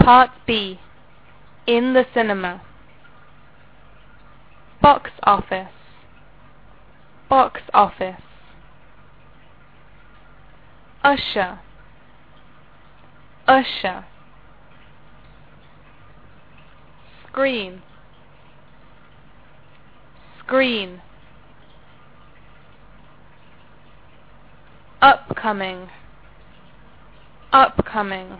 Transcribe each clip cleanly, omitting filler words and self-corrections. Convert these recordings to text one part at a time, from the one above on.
Part B. In the cinema. Box office. Box office. Usher. Usher. Screen. Screen. Upcoming. Upcoming.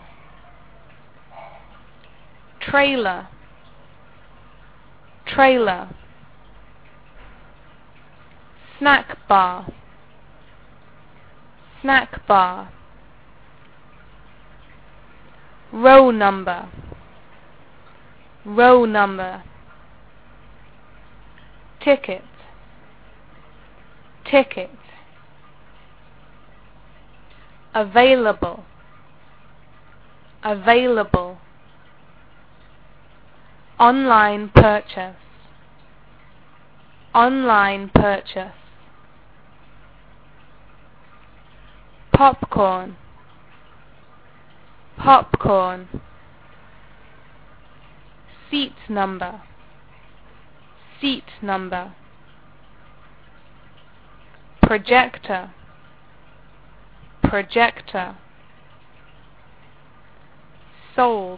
Trailer. Trailer. Snack bar. Snack bar. Row number. Row number. Ticket. Ticket. Available. Available. Online purchase. Online purchase. Popcorn. Popcorn. Seat number. Seat number. Projector. Projector. Sold.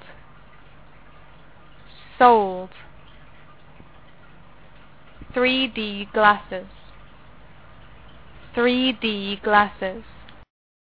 Sold. 3D glasses. 3D glasses.